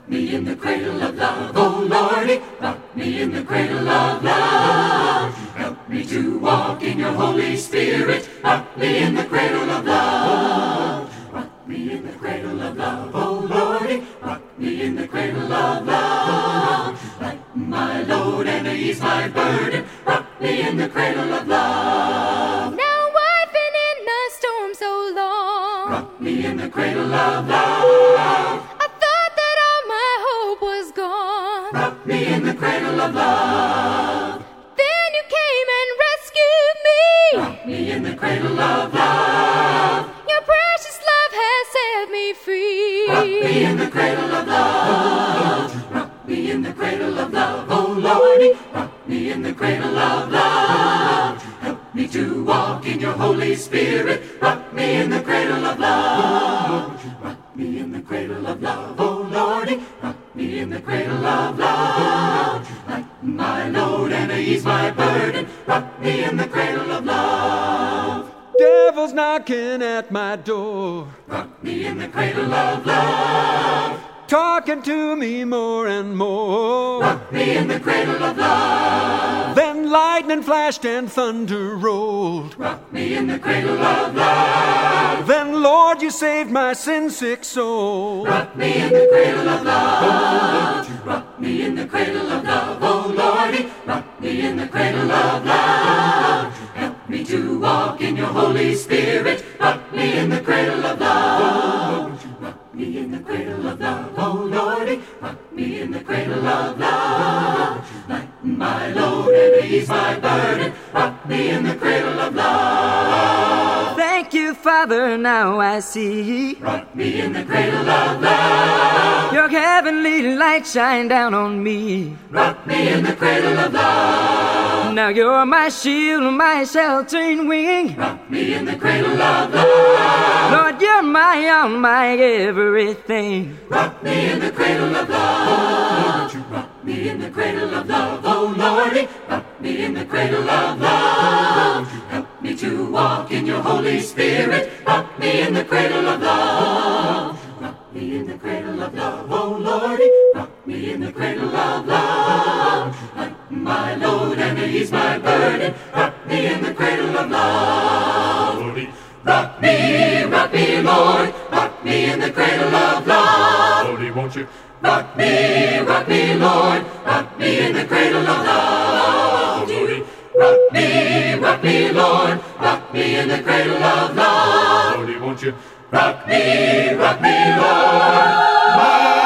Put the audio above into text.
me in the cradle of love, oh Lordy, rock me in the cradle of love. Help me to walk in your Holy Spirit, rock me in the cradle of love. Rock me in the cradle of love, oh Lordy, rock me in the cradle of love. Lighten my load and ease my burden, rock me in the cradle of love. Now I've been in the storm so long, rock me in the cradle of love. Rock me in the cradle of love. Then you came and rescued me. Rock me in the cradle of love. Your precious love has set me free. Rock me in the cradle of love. Rock me in the cradle of love, oh Lordy. Rock me in the cradle of love. Help me to walk in your Holy Spirit. Rock me in the cradle of love. Rock me in the cradle of love, oh Lordy. Rock me in the cradle of love. Lighten my load and ease my burden. Rock me in the cradle of love. Devil's knocking at my door. Rock me in the cradle of love. Talking to me more and more. Rock me in the cradle of love. Then lightning flashed and thunder rolled. Rock me in the cradle of love. Then, Lord, you saved my sin-sick soul. Rock me in the cradle of love. Rock me in the cradle of love, oh Lordy. Rock me in the cradle of love. Help me to walk in your Holy Spirit. Rock me in the cradle of love. Rock me in the cradle of love, oh Lordy. Rock me in the cradle of love. Lighten my load and ease my burden. Rock me in the cradle of love. Thank you, Father, now I see. Rock me in the cradle of love. Your heavenly light shine down on me. Rock me in the cradle of love. Now you're my shield, my sheltering wing. Rock me in the cradle of love. Lord, you're my all, my everything. Rock me in the cradle of love. Rock me in the cradle of love, oh Lordy. Rock me in the cradle of love. Help me to walk in your Holy Spirit. Rock me in the cradle of love. Rock me in the cradle of love, oh Lordy. Rock me in the cradle of love. Lighten my load and ease my burden. Rock me in the cradle of love. Rock me, Lord. Rock me in the cradle of love. Lordy, won't you? Rock me, Lord. Rock me in the cradle of love. Rock me, Lord. Rock me in the cradle of love. Lordy, won't you? Rock me, Lord.